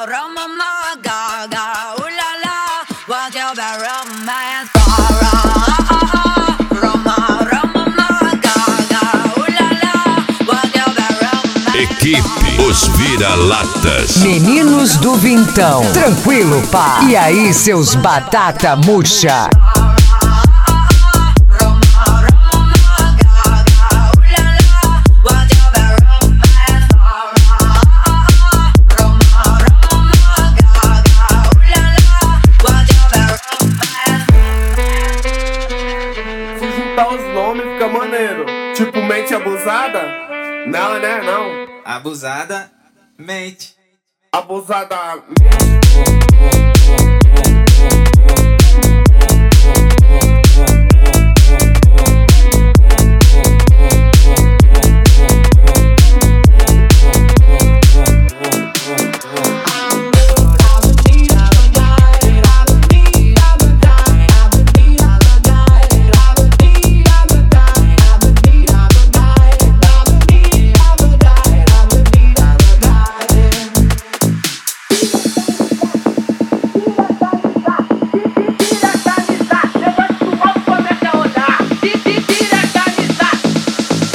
Equipe Os Vira-Latas. Meninos do Vintão. Tranquilo, pá. E aí, seus batata murcha? Se juntar os nomes fica maneiro. Tipo mente abusada? Não, né? Não. Abusada, mente. Abusada.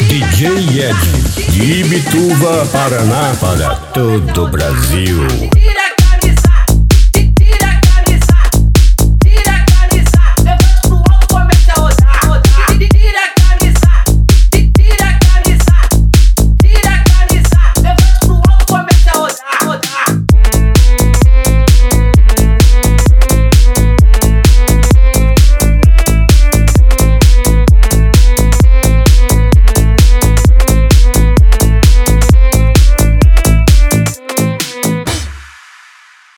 DJ Ed, de Ibituva, Paraná, para todo o Brasil.